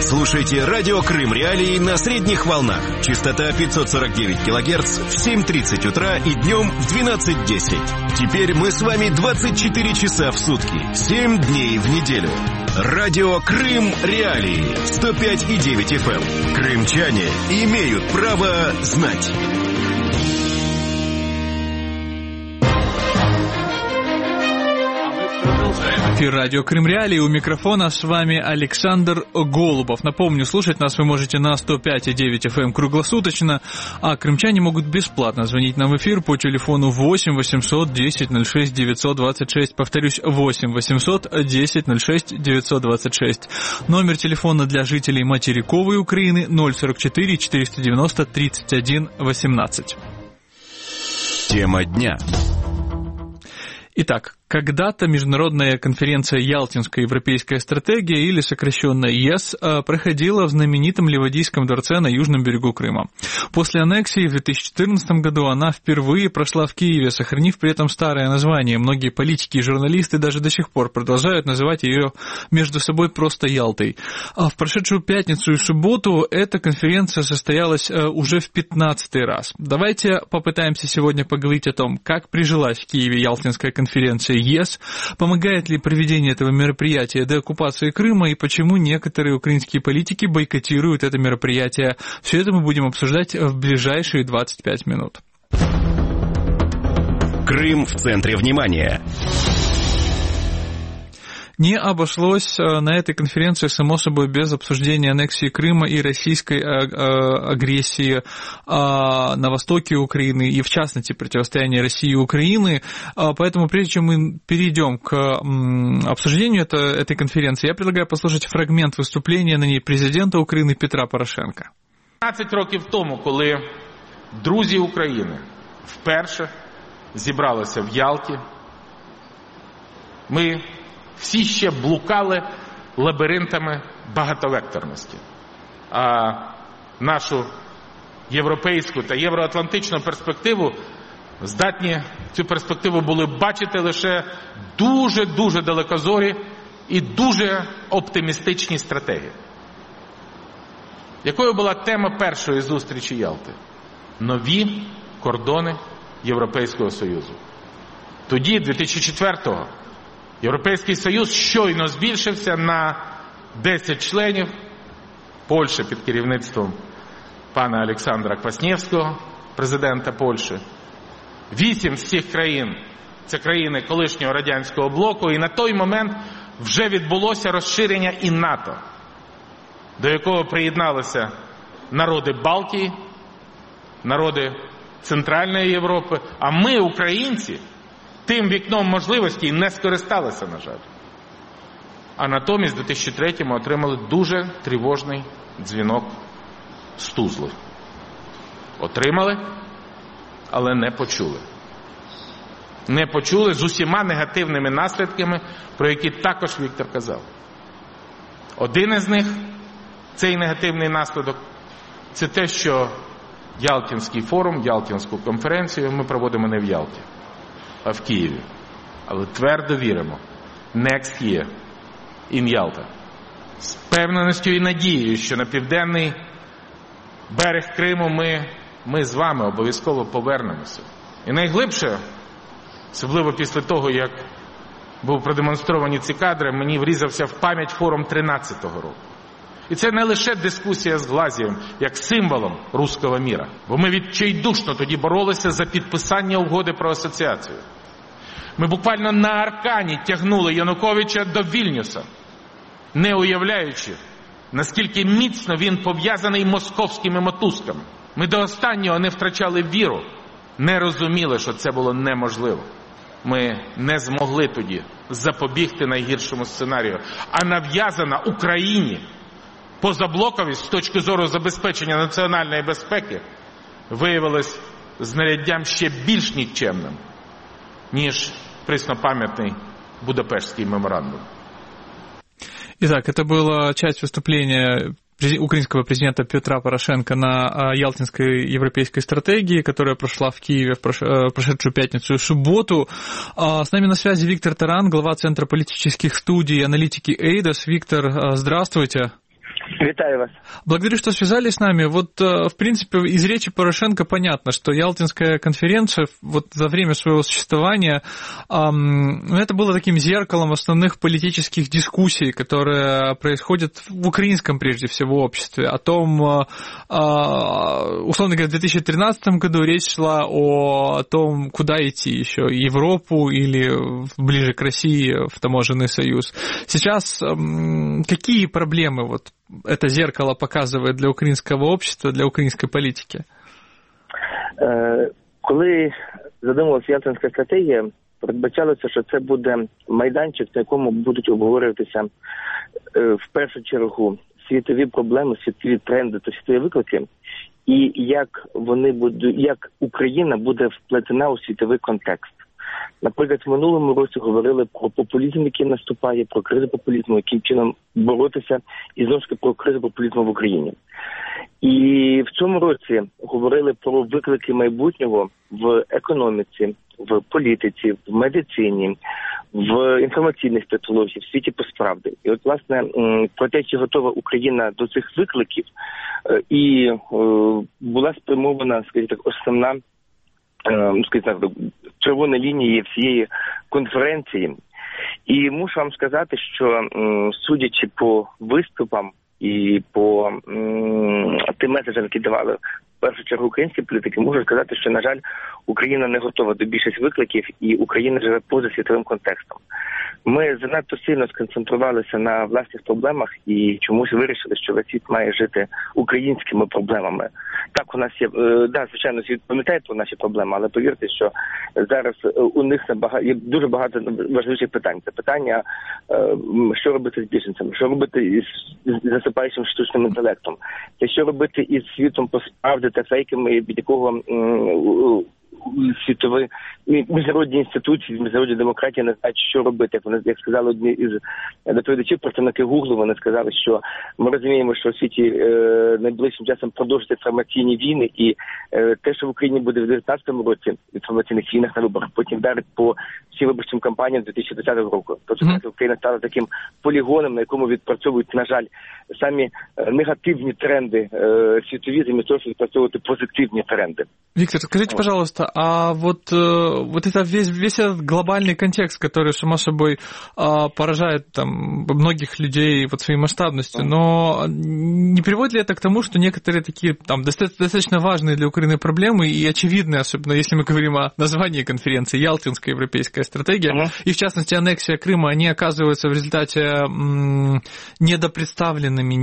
Слушайте радио Крым Реалии на средних волнах. Частота 549 килогерц в 7:30 утра и днем в 12:10. Теперь мы с вами 24 часа в сутки, 7 дней в неделю. Радио Крым Реалии 105,9 FM. Крымчане имеют право знать. Эфир радио Крым Реалии, у микрофона с вами Александр Голубов. Напомню, слушать нас вы можете на 105,9 FM круглосуточно, а крымчане могут бесплатно звонить нам в эфир по телефону 8 800 10 06 926. Повторюсь, 8 800 10 06 926. Номер телефона для жителей материковой Украины 044 490 31 18. Тема дня. Итак, когда-то международная конференция «Ялтинская европейская стратегия», или сокращенно ЕС, проходила в знаменитом Ливадийском дворце на южном берегу Крыма. После аннексии в 2014 году она впервые прошла в Киеве, сохранив при этом старое название. Многие политики и журналисты даже до сих пор продолжают называть ее между собой просто Ялтой. А в прошедшую пятницу и субботу эта конференция состоялась уже в 15-й раз. Давайте попытаемся сегодня поговорить о том, как прижилась в Киеве Ялтинская конференция ЕС, помогает ли проведение этого мероприятия деоккупации Крыма и почему некоторые украинские политики бойкотируют это мероприятие. Все это мы будем обсуждать в ближайшие 25 минут. Крым в центре внимания. Не обошлось на этой конференции, само собой, без обсуждения аннексии Крыма и российской агрессии на востоке Украины, и в частности противостояния России и Украины. Поэтому прежде чем мы перейдем к обсуждению этой конференции, я предлагаю послушать фрагмент выступления на ней президента України Петра Порошенка. 15 років тому, коли друзі України вперше зібралися в Ялті, ми всі ще блукали лабіринтами багатовекторності. А нашу європейську та євроатлантичну перспективу здатні цю перспективу були бачити лише дуже-дуже далекозорі і дуже оптимістичні стратегії. Якою була тема першої зустрічі Ялти? Нові кордони Європейського Союзу. Тоді, 2004-го, Європейський Союз щойно збільшився на 10 членів. Польща під керівництвом пана Олександра Кваснєвського, президента Польщі. 8 з цих країн – це країни колишнього радянського блоку, і на той момент вже відбулося розширення і НАТО, до якого приєдналися народи Балтії, народи Центральної Європи, а ми, українці, тим вікном можливостей не скористалися, на жаль. А натомість у 2003-му отримали дуже тривожний дзвінок з Тузли. Отримали, але не почули. Не почули з усіма негативними наслідками, про які також Віктор казав. Один із них, цей негативний наслідок, це те, що Ялтинський форум, Ялтинську конференцію ми проводимо не в Ялті, а в Києві. Але твердо віримо. Next year in Yalta. З певненістю і надією, що на південний берег Криму ми з вами обов'язково повернемося. І найглибше, особливо після того, як був продемонстровані ці кадри, мені врізався в пам'ять форум 13-го року. І це не лише дискусія з Глазієм, як символом руського міра. Бо ми відчайдушно тоді боролися за підписання угоди про асоціацію. Ми буквально на аркані тягнули Януковича до Вільнюса, не уявляючи, наскільки міцно він пов'язаний московськими мотузками. Ми до останнього не втрачали віру, не розуміли, що це було неможливо. Ми не змогли тоді запобігти найгіршому сценарію. А нав'язана Україні позаблоковість з точки зору забезпечення національної безпеки виявилась знаряддям ще більш нікчемним, ніж преснопам'ятний Будапештський меморандум. Итак, это была часть выступления украинского президента Петра Порошенко на Ялтинской европейской стратегии, которая прошла в Киеве в прошедшую пятницу и субботу. С нами на связи Виктор Таран, глава Центра политических студий и аналитики Эйдос. Виктор, здравствуйте. Витаю вас. Благодарю, что связались с нами. Вот, в принципе, из речи Порошенко понятно, что Ялтинская конференция вот за время своего существования, это было таким зеркалом основных политических дискуссий, которые происходят в украинском, прежде всего, обществе. О том, условно говоря, в 2013 году речь шла о том, куда идти еще, Европу или ближе к России, в таможенный союз. Сейчас какие проблемы вот это зеркало показує для українського общества, для української політики? Коли задумувалася Ялтинська стратегія, передбачалося, що це буде майданчик, на якому будуть обговорюватися в першу чергу світові проблеми, світові тренди та світові виклики, і як Україна буде вплетена у світовий контекст. Наприклад, в минулому році говорили про популізм, який наступає, про кризу популізму, яким чином боротися, і знову ж таки про кризу популізму в Україні. І в цьому році говорили про виклики майбутнього в економіці, в політиці, в медицині, в інформаційних технологіях, в світі посправди. І от, власне, про те, чи готова Україна до цих викликів, і була спрямована, скажімо так, основна червона лінія всієї конференції. І мушу вам сказати, що судячи по виступам і по тим меседжам, які давали в першу чергу українські політики, можу сказати, що, на жаль, Україна не готова до більшості викликів і Україна живе поза світовим контекстом. Ми занадто сильно сконцентрувалися на власних проблемах і чомусь вирішили, що весь світ має жити українськими проблемами. Так, у нас є, звичайно, світ пам'ятає про наші проблеми, але повірте, що зараз у них є дуже багато важливих питань. Це питання, що робити з біженцями, що робити з засипаючим штучним інтелектом, це що робити із світом посправді та фейками, від якого світові міжнародні інституції, міжнародні демократії не знають, що робити. Як сказали одні із доповідачів, представники Гуглу, вони сказали, що ми розуміємо, що у світі найближчим часом продовжуються інформаційні війни, і те, що в Україні буде в 2019 році в інформаційних війнах на виборах, потім вдарить по всім виборчим кампаніям 2020 року. Тобто Україна стала таким полігоном, на якому відпрацьовують, на жаль, самі негативні тренди світові, замість того, щоб відпрацьовувати позитивні тренди. Виктор, скажите, пожалуйста, а вот это весь этот глобальный контекст, который, само собой, поражает там многих людей вот своей масштабностью, но не приводит ли это к тому, что некоторые такие там достаточно важные для Украины проблемы и очевидные, особенно если мы говорим о названии конференции «Ялтинская европейская стратегия», и в частности аннексия Крыма, они оказываются в результате недопредставленными,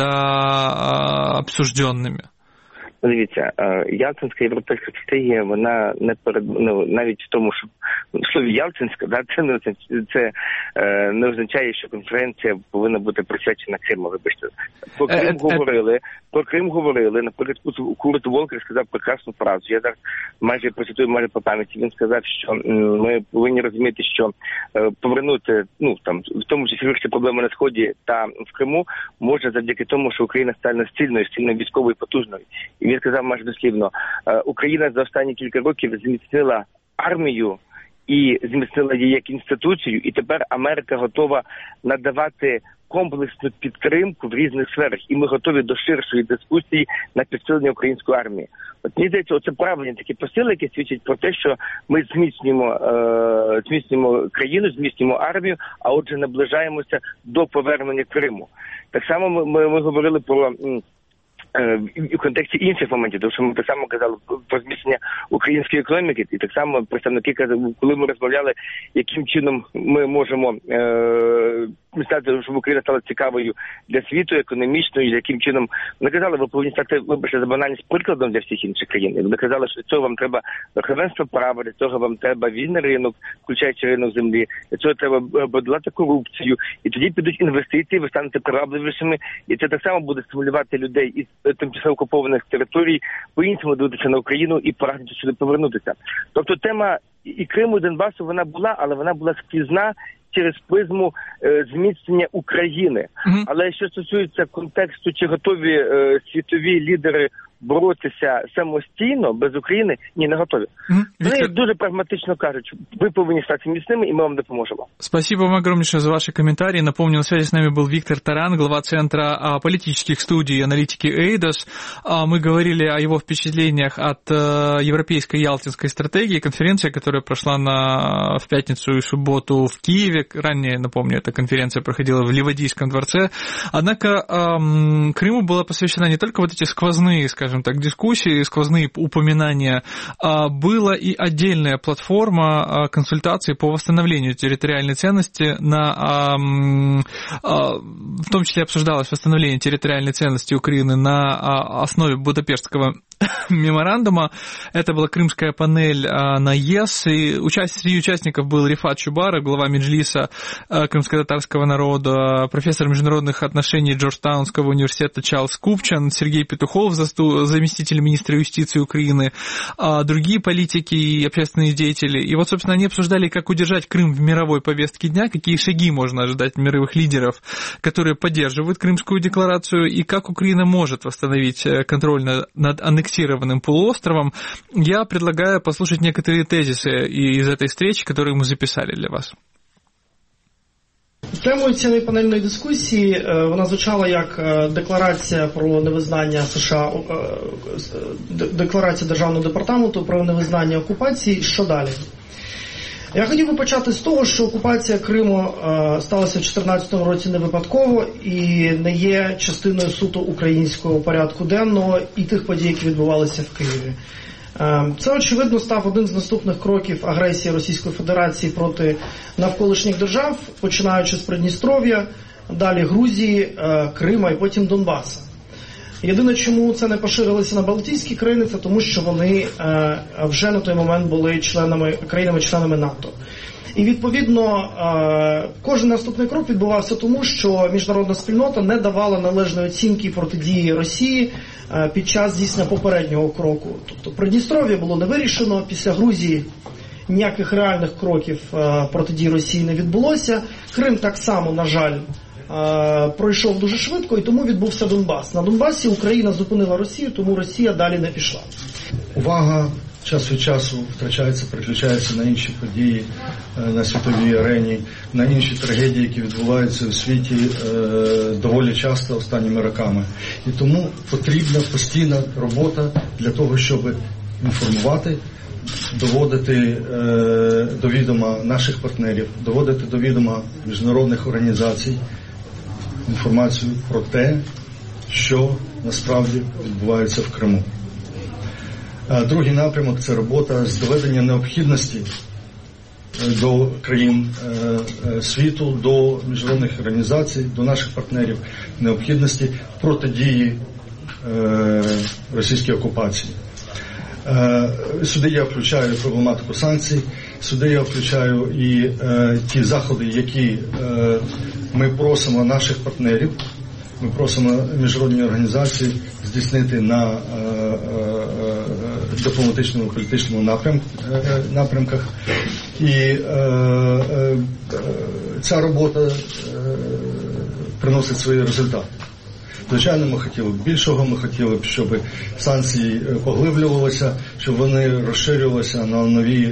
недообсужденными? Дивіться, Ялтинська європейська стратегія, вона навіть в тому, що в слові Ялтинська, це не означає, що конференція повинна бути присвячена Криму. Вибачте, про Крим говорили, наприклад, Курт Волкер сказав прекрасну фразу. Я зараз процитую по пам'яті. Він сказав, що ми повинні розуміти, що повернути, в тому числі вирішити проблеми на Сході та в Криму можна завдяки тому, що Україна стане сильною військовою і потужною. І він сказав майже дослівно, Україна за останні кілька років зміцнила армію і зміцнила її як інституцію, і тепер Америка готова надавати комплексну підтримку в різних сферах, і ми готові до ширшої дискусії на підсилення української армії. От мені здається, це правильні такі посили, які свідчать про те, що ми зміцнюємо країну, зміцнюємо армію, а отже наближаємося до повернення Криму. Так само ми говорили про в контексті інших моментів, тому що ми так само казали про зміцнення української економіки, і так само представники казали, коли ми розмовляли, яким чином ми можемо стати, щоб Україна стала цікавою для світу, економічною, яким чином. Вони казали, ви повинні стати, вибачте за банальність, прикладом для всіх інших країн. Вони казали, що для цього вам треба верховенство права, для цього вам треба вільний ринок, включаючи ринок землі, для цього треба подолати корупцію, і тоді підуть інвестиції, ви станете привабливішими, і це так само буде стимулювати людей із тимчасово окупованих територій по-іншому дивитися на Україну і прагнути сюди повернутися. Тобто тема і Криму, і Донбасу, вона була, але вона була скрізна через призму зміцнення України. Але що стосується контексту, чи готові світові лідери боротися самостійно, без України, не готові. Вони дуже прагматично кажуть, ви повинні стати міцними, і ми вам допоможемо. Спасибо вам огромнейшее за ваши комментарии. Напомню, на связи с нами был Виктор Таран, глава Центра политических студий и аналитики Эйдос. Мы говорили о его впечатлениях от Европейской Ялтинской стратегии, конференция, которая прошла в пятницу и субботу в Киеве. Ранее, напомню, эта конференция проходила в Ливадийском дворце. Однако Крыму была посвящена не только вот эти сквозные, скажем так, дискуссии, сквозные упоминания, была и отдельная платформа консультаций по восстановлению территориальной ценности, в том числе обсуждалось восстановление территориальной ценности Украины на основе Будапештского меморандума. Это была крымская панель на ЕС, и среди участников был Рифат Чубаров, глава Меджлиса крымско-татарского народа, профессор международных отношений Джорджтаунского университета Чарльз Купчан, Сергей Петухов, заместитель министра юстиции Украины, другие политики и общественные деятели. И вот, собственно, они обсуждали, как удержать Крым в мировой повестке дня, какие шаги можно ожидать от мировых лидеров, которые поддерживают Крымскую декларацию, и как Украина может восстановить контроль над аннексированным полуостровом. Я предлагаю послушать некоторые тезисы из этой встречи, которые мы записали для вас. Темою цієї панельної дискусії вона звучала як декларація про невизнання США, декларація Державного департаменту про невизнання окупації. Що далі? Я хотів би почати з того, що окупація Криму сталася в 2014 році не випадково і не є частиною суто українського порядку денного і тих подій, які відбувалися в Києві. Це, очевидно, став один з наступних кроків агресії Російської Федерації проти навколишніх держав, починаючи з Придністров'я, далі Грузії, Крима і потім Донбаса. Єдине, чому це не поширилося на Балтійські країни, це тому, що вони вже на той момент були країнами-членами НАТО. І, відповідно, кожен наступний крок відбувався тому, що міжнародна спільнота не давала належної оцінки протидії Росії під час здійснення попереднього кроку. Тобто Придністров'я було не вирішено, після Грузії ніяких реальних кроків протидії Росії не відбулося. Крим так само, на жаль, пройшов дуже швидко, і тому відбувся Донбас. На Донбасі Україна зупинила Росію, тому Росія далі не пішла. Увага час від часу втрачається, переключається на інші події на світовій арені, на інші трагедії, які відбуваються у світі доволі часто останніми роками. І тому потрібна постійна робота для того, щоб інформувати, доводити до відома наших партнерів, доводити до відома міжнародних організацій інформацію про те, що насправді відбувається в Криму. Другий напрямок – це робота з доведення необхідності до країн світу, до міжнародних організацій, до наших партнерів, необхідності протидії російській окупації. Сюди я включаю проблематику санкцій, сюди я включаю і ті заходи, які ми просимо наших партнерів, ми просимо міжнародні організації здійснити на дипломатичному, політичному напрямках. І ця робота приносить свої результати. Звичайно, ми хотіли б більшого, ми хотіли б, щоб санкції поглиблювалися, щоб вони розширювалися на нові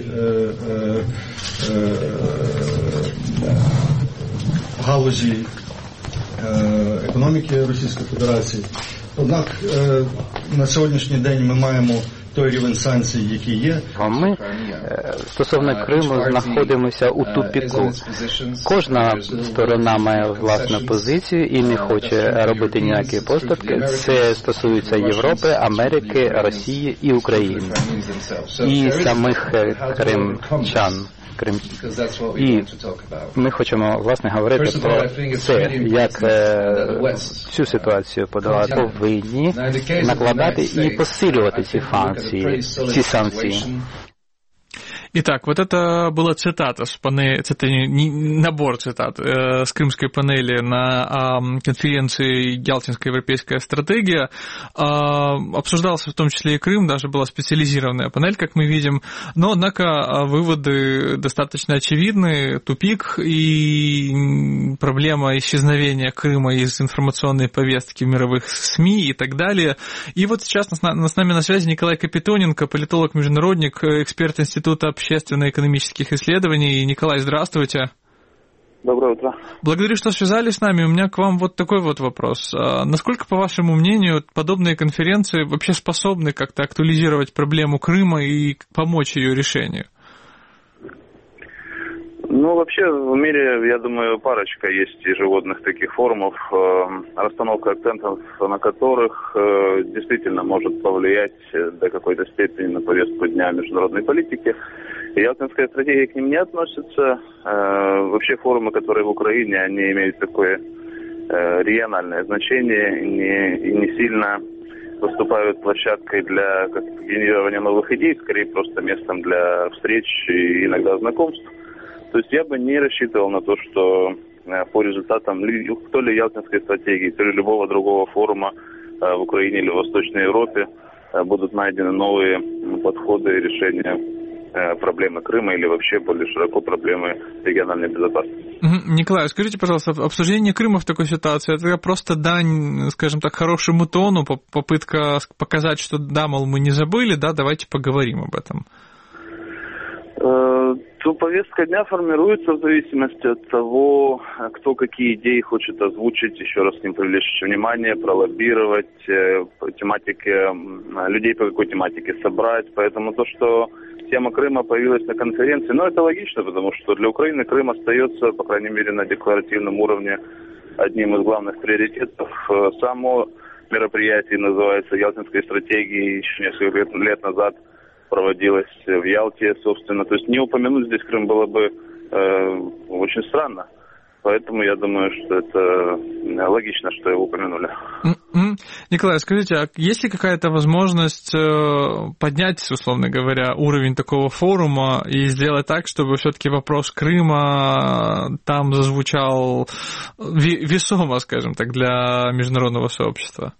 галузі економіки Російської Федерації. Однак на сьогоднішній день ми маємо той рівень санкцій, який є. А ми стосовно Криму знаходимося у тупіку. Кожна сторона має власну позицію і не хоче робити ніякі поступки. Це стосується Європи, Америки, Росії і України. І самих кримчан. І ми хочемо, власне, говорити про це, як цю ситуацію подолати. Повинні накладати і посилювати ці санкції. Итак, вот это была цитата с панели, это набор цитат с крымской панели на конференции «Ялтинская европейская стратегия». Обсуждался в том числе и Крым, даже была специализированная панель, как мы видим, но, однако, выводы достаточно очевидны, тупик и проблема исчезновения Крыма из информационной повестки в мировых СМИ и так далее. И вот сейчас с нами на связи Николай Капитоненко, политолог-международник, эксперт Института общественно-экономических исследований. Николай, здравствуйте. Доброе утро. Благодарю, что связались с нами. У меня к вам вот такой вот вопрос. Насколько, по вашему мнению, подобные конференции вообще способны как-то актуализировать проблему Крыма и помочь ее решению? Ну, вообще, в мире, я думаю, парочка есть ежегодных таких форумов, расстановка акцентов на которых действительно может повлиять до какой-то степени на повестку дня международной политики. И Ялтинская стратегия к ним не относится. Вообще форумы, которые в Украине, они имеют такое региональное значение и не сильно выступают площадкой для генерирования новых идей, скорее просто местом для встреч и иногда знакомств. То есть я бы не рассчитывал на то, что по результатам то ли Ялтинской стратегии, то ли любого другого форума в Украине или в Восточной Европе будут найдены новые подходы и решения проблемы Крыма или вообще более широко проблемы региональной безопасности. Николай, скажите, пожалуйста, обсуждение Крыма в такой ситуации, это просто дань, скажем так, хорошему тону, попытка показать, что да, мол, мы не забыли, да, давайте поговорим об этом? То повестка дня формируется в зависимости от того, кто какие идеи хочет озвучить, еще раз к ним привлечь внимание, пролоббировать, людей по какой тематике собрать. Поэтому то, что тема Крыма появилась на конференции, это логично, потому что для Украины Крым остается, по крайней мере, на декларативном уровне одним из главных приоритетов. Само мероприятие называется Ялтинской стратегией, еще несколько лет назад проводилась в Ялте, собственно. То есть не упомянуть здесь Крым было бы очень странно. Поэтому я думаю, что это логично, что его упомянули. Николай, скажите, а есть ли какая-то возможность поднять, условно говоря, уровень такого форума и сделать так, чтобы все-таки вопрос Крыма там зазвучал весомо, скажем так, для международного сообщества?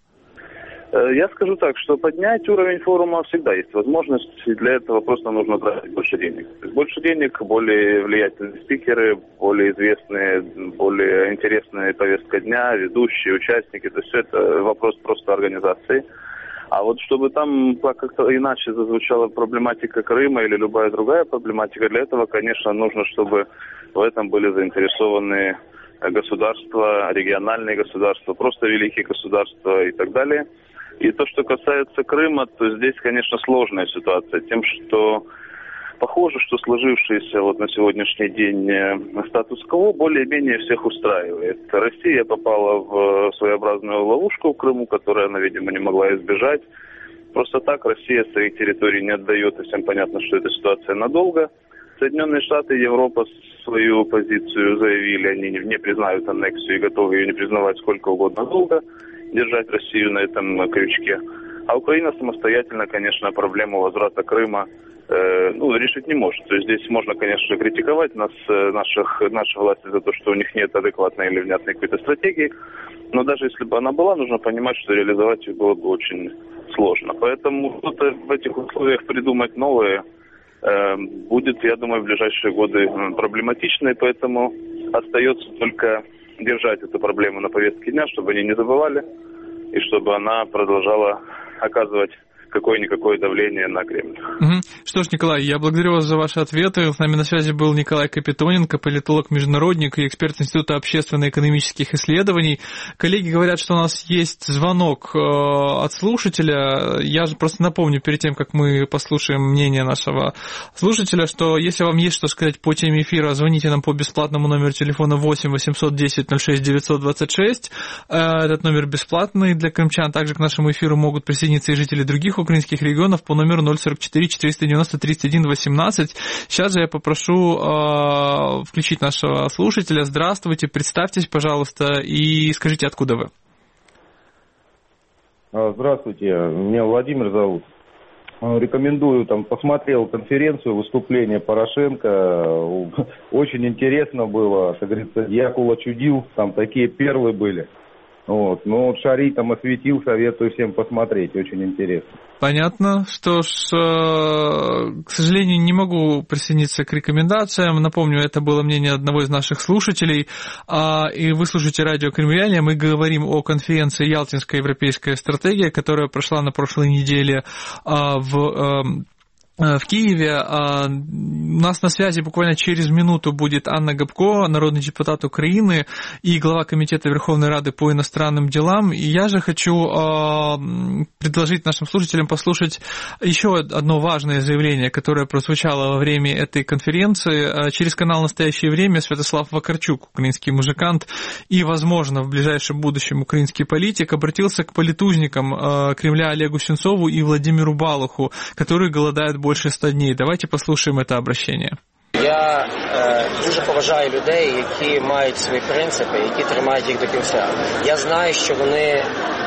Я скажу так, что поднять уровень форума всегда есть возможность, и для этого просто нужно тратить больше денег. То есть больше денег, более влиятельные спикеры, более известные, более интересная повестка дня, ведущие, участники. То есть все это вопрос просто организации. А вот чтобы там как-то иначе зазвучала проблематика Крыма или любая другая проблематика, для этого, конечно, нужно, чтобы в этом были заинтересованы государства, региональные государства, просто великие государства и так далее. И то, что касается Крыма, то здесь, конечно, сложная ситуация. Тем, что похоже, что сложившийся на сегодняшний день статус-кво более-менее всех устраивает. Россия попала в своеобразную ловушку в Крыму, которую она, видимо, не могла избежать. Просто так Россия своих территорий не отдает, и всем понятно, что эта ситуация надолго. Соединенные Штаты и Европа свою позицию заявили, они не признают аннексию и готовы ее не признавать сколько угодно долго, держать Россию на этом крючке. А Украина самостоятельно, конечно, проблему возврата Крыма решить не может. То есть здесь можно, конечно, критиковать наши власти за то, что у них нет адекватной или внятной какой-то стратегии, но даже если бы она была, нужно понимать, что реализовать ее было бы очень сложно. Поэтому что-то в этих условиях придумать новое будет, я думаю, в ближайшие годы проблематично, и поэтому остается только держать эту проблему на повестке дня, чтобы они не забывали, и чтобы она продолжала оказывать какое-никакое давление на Кремль. Что ж, Николай, я благодарю вас за ваши ответы. С нами на связи был Николай Капитоненко, политолог-международник и эксперт Института общественно-экономических исследований. Коллеги говорят, что у нас есть звонок от слушателя. Я же просто напомню, перед тем, как мы послушаем мнение нашего слушателя, что если вам есть что сказать по теме эфира, звоните нам по бесплатному номеру телефона 8 810 06 926. Этот номер бесплатный для крымчан. Также к нашему эфиру могут присоединиться и жители других украинских регионов по номеру 044 490 31 18. Сейчас же я попрошу включить нашего слушателя. Здравствуйте, представьтесь, пожалуйста, и скажите, откуда вы. Здравствуйте, меня Владимир зовут. Рекомендую, посмотрел конференцию, выступление Порошенко. Очень интересно было, как говорится, Якула чудил, такие перлы были. Шарий осветил, советую всем посмотреть, очень интересно. Понятно. Что ж, к сожалению, не могу присоединиться к рекомендациям. Напомню, это было мнение одного из наших слушателей. И вы слушаете радио Крым Реалии. Мы говорим о конференции «Ялтинская европейская стратегия», которая прошла на прошлой неделе в Киеве. У нас на связи буквально через минуту будет Анна Гопко, народный депутат Украины и глава Комитета Верховной Рады по иностранным делам. И я же хочу предложить нашим слушателям послушать еще одно важное заявление, которое прозвучало во время этой конференции. Через канал «Настоящее время» Святослав Вакарчук, украинский музыкант и, возможно, в ближайшем будущем украинский политик, обратился к политузникам Кремля Олегу Сенцову и Владимиру Балуху, которые голодают больше 100 дней. Давайте послушаем это обращение. Я дуже поважаю людей, які мають свої принципи, які тримають їх до кінця. Я знаю, що вони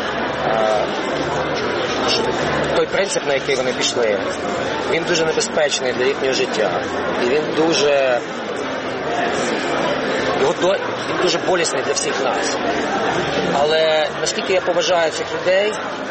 той принцип, на який вони пішли, він дуже небезпечний для їхнього життя. І він дуже болісний для всіх нас. Але наскільки я поважаю цих людей,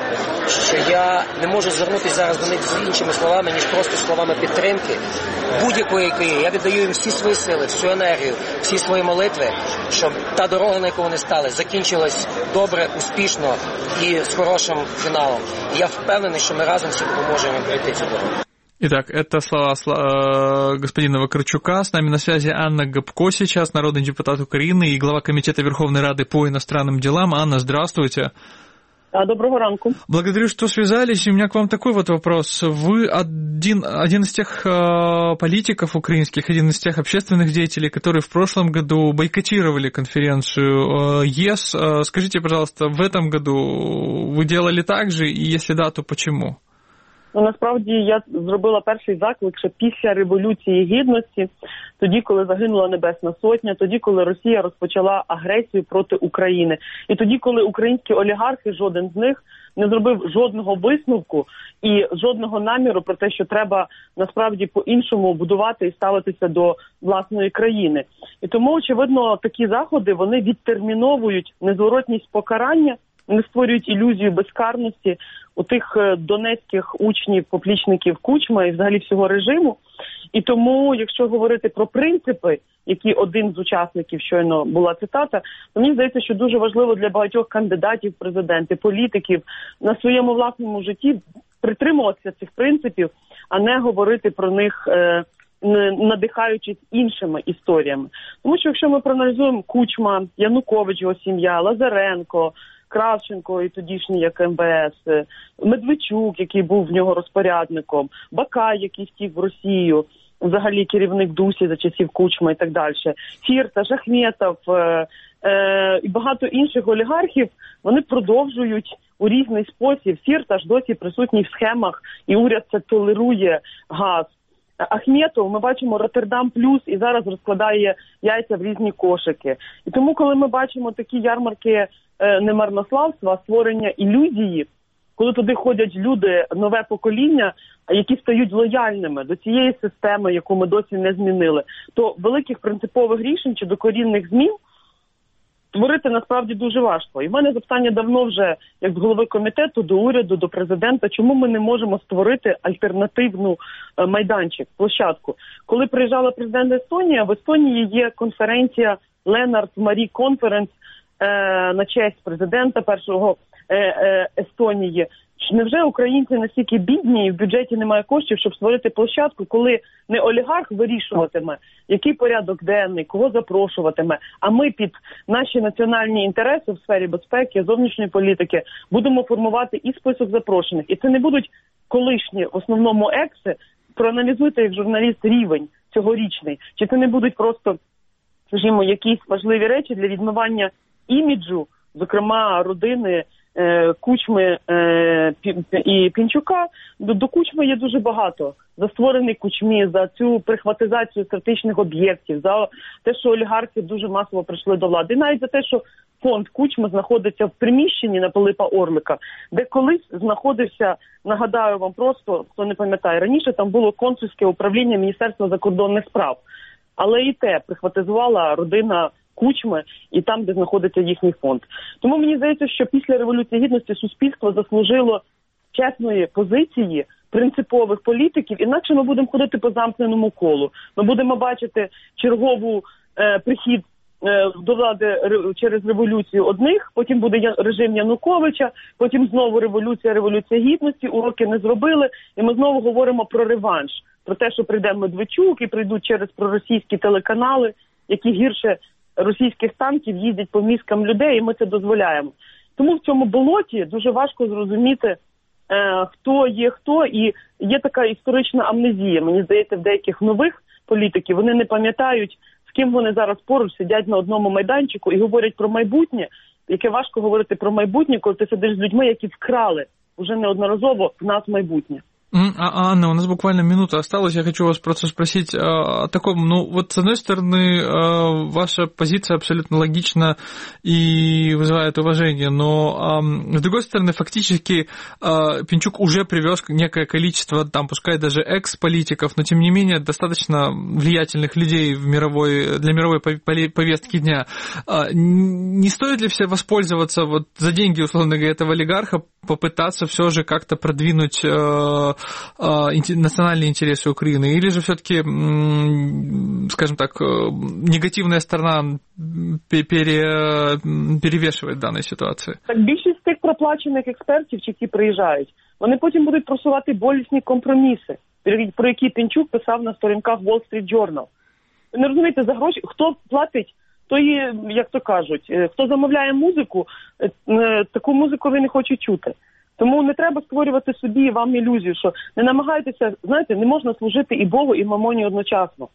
що я не можу звернутися зараз до них з іншими словами, ніж просто словами підтримки будь-якої країни. Я віддаю їм всі свої сили, всю енергію, всі свої молитви, щоб та дорога, на яку вони стали, закінчилась добре, успішно і з хорошим фіналом. І я впевнений, що ми разом всі допоможемо їм пройти цю дорогу. Итак, это слова господина Вакарчука. С нами на связи Анна Гопко сейчас, народный депутат Украины и глава Комитета Верховной Рады по иностранным делам. Анна, здравствуйте. Доброго ранку. Благодарю, что связались. И у меня к вам такой вот вопрос. Вы один из тех политиков украинских, один из тех общественных деятелей, которые в прошлом году бойкотировали конференцию ЕС. Скажите, пожалуйста, в этом году вы делали так же, и если да, то почему? Насправді я зробила перший заклик ще після Революції Гідності, тоді, коли загинула Небесна Сотня, тоді, коли Росія розпочала агресію проти України. І тоді, коли українські олігархи, жоден з них, не зробив жодного висновку і жодного наміру про те, що треба насправді по-іншому будувати і ставитися до власної країни. І тому, очевидно, такі заходи, вони відтерміновують незворотність покарання, вони створюють ілюзію безкарності у тих донецьких учнів, поплічників Кучми і взагалі всього режиму. І тому, якщо говорити про принципи, які один з учасників, щойно була цитата, то мені здається, що дуже важливо для багатьох кандидатів в президенти, політиків на своєму власному житті притримуватися цих принципів, а не говорити про них, надихаючись іншими історіями. Тому що якщо ми проаналізуємо Кучма, Янукович, його сім'я, Лазаренко, Кравченко і тодішній як МВС, Медведчук, який був в нього розпорядником, Бакай, який втік в Росію, взагалі керівник Дусі за часів Кучма і так далі, Фірташ, Ахметов і багато інших олігархів, вони продовжують у різний спосіб. Фірташ досі присутній в схемах, і уряд це толерує газ. Ахметов, ми бачимо Роттердам плюс і зараз розкладає яйця в різні кошики. І тому, коли ми бачимо такі ярмарки немарнославства, створення ілюзії, коли туди ходять люди, нове покоління, які стають лояльними до цієї системи, яку ми досі не змінили, то великих принципових рішень чи докорінних змін створити насправді дуже важко. І в мене запитання давно вже, як з голови комітету, до уряду, до президента, чому ми не можемо створити альтернативну майданчик, площадку. Коли приїжджала президент Естонії, в Естонії є конференція Ленард Марі Конференс на честь президента першого Естонії. Невже українці настільки бідні і в бюджеті немає коштів, щоб створити площадку, коли не олігарх вирішуватиме, який порядок денний, кого запрошуватиме, а ми під наші національні інтереси в сфері безпеки, зовнішньої політики будемо формувати і список запрошених. І це не будуть колишні, в основному екси. Проаналізуйте як журналіст рівень цьогорічний. Чи це не будуть просто, скажімо, якісь важливі речі для відмивання іміджу, зокрема родини Кучми і Пінчука. До Кучми є дуже багато. За створений Кучмі, за цю прихватизацію стратегічних об'єктів, за те, що олігархи дуже масово прийшли до влади. І навіть за те, що фонд Кучми знаходиться в приміщенні на Пилипа Орлика, де колись знаходився, нагадаю вам просто, хто не пам'ятає, раніше там було консульське управління Міністерства закордонних справ. Але і те прихватизувала родина Кучми і там, де знаходиться їхній фонд. Тому мені здається, що після Революції Гідності суспільство заслужило чесної позиції, принципових політиків, інакше ми будемо ходити по замкненому колу. Ми будемо бачити чергову прихід до влади через революцію одних, потім буде режим Януковича, потім знову революція Гідності, уроки не зробили, і ми знову говоримо про реванш, про те, що прийде Медведчук і прийдуть через проросійські телеканали, які гірше російських танків їздять по мізкам людей, і ми це дозволяємо. Тому в цьому болоті дуже важко зрозуміти, хто є хто, і є така історична амнезія. Мені здається, в деяких нових політиків вони не пам'ятають, з ким вони зараз поруч сидять на одному майданчику і говорять про майбутнє, яке важко говорити про майбутнє, коли ти сидиш з людьми, які вкрали уже неодноразово в нас майбутнє. Анна, у нас буквально минута осталась. Я хочу вас просто спросить о таком, ну вот с одной стороны, ваша позиция абсолютно логична и вызывает уважение, но с другой стороны, фактически Пинчук уже привез некое количество, там, пускай даже экс-политиков, но тем не менее достаточно влиятельных людей для мировой повестки дня. Не стоит ли все воспользоваться вот за деньги, условно говоря, этого олигарха, попытаться все же как-то продвинуть национальные интересы Украины, или же все-таки, скажем так, негативная сторона перевешивает в данной ситуации? Так більшість тих проплачених експертів, які приїжджають, вони потім будуть просувати болісні компроміси, про які Пінчук писав на сторінках Wall Street Journal. Не розумієте, за гроші, хто платить, то є, як то кажуть, хто замовляє музику, таку музику ви не хочуть чути. Тому не треба створювати собі і вам ілюзію, що не намагайтеся, знаєте, не можна служити і Богу, і мамоні одночасно.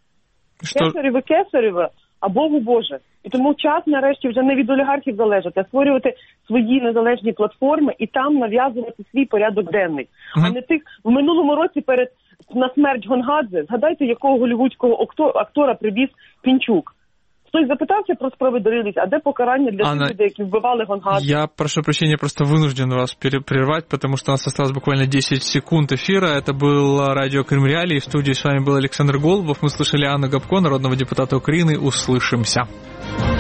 Кесареве, а Богу Боже. І тому час нарешті вже не від олігархів залежить, а створювати свої незалежні платформи і там нав'язувати свій порядок денний. А не тих, в минулому році на смерть Гонгадзе, згадайте, якого голлівудського актора привіз Пінчук. Хтось запитався про справедливість, а де покарання для тих людей, які вбивали Гонгадзе? Я прошу прощения, просто вынужден вас прервать, потому что у нас осталось буквально 10 секунд эфира. Это был радио Крым Реалии. В студии с вами был Александр Голубов. Мы слышали Анну Гопко, народного депутата Украины. Услышимся.